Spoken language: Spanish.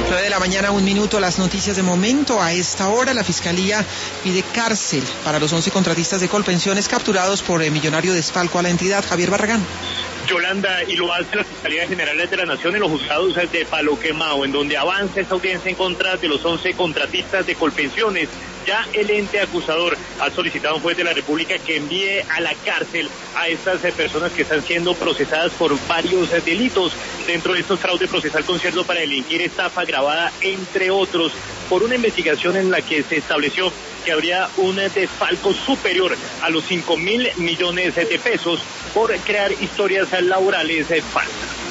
9:01 a.m, las noticias de momento. A esta hora la Fiscalía pide cárcel para los 11 contratistas de Colpensiones capturados por el millonario desfalco a la entidad. Javier Barragán. Yolanda, y lo hace la Fiscalía General de la Nación en los juzgados de Palo Quemado, en donde avanza esta audiencia en contra de los 11 contratistas de Colpensiones. Ya el ente acusador ha solicitado a un juez de la República que envíe a la cárcel a estas personas que están siendo procesadas por varios delitos. Dentro de estos, fraude procesal, concierto para delinquir, estafa agravada, entre otros, por una investigación en la que se estableció que habría un desfalco superior a los 5.000 millones de pesos por crear historias laborales falsas.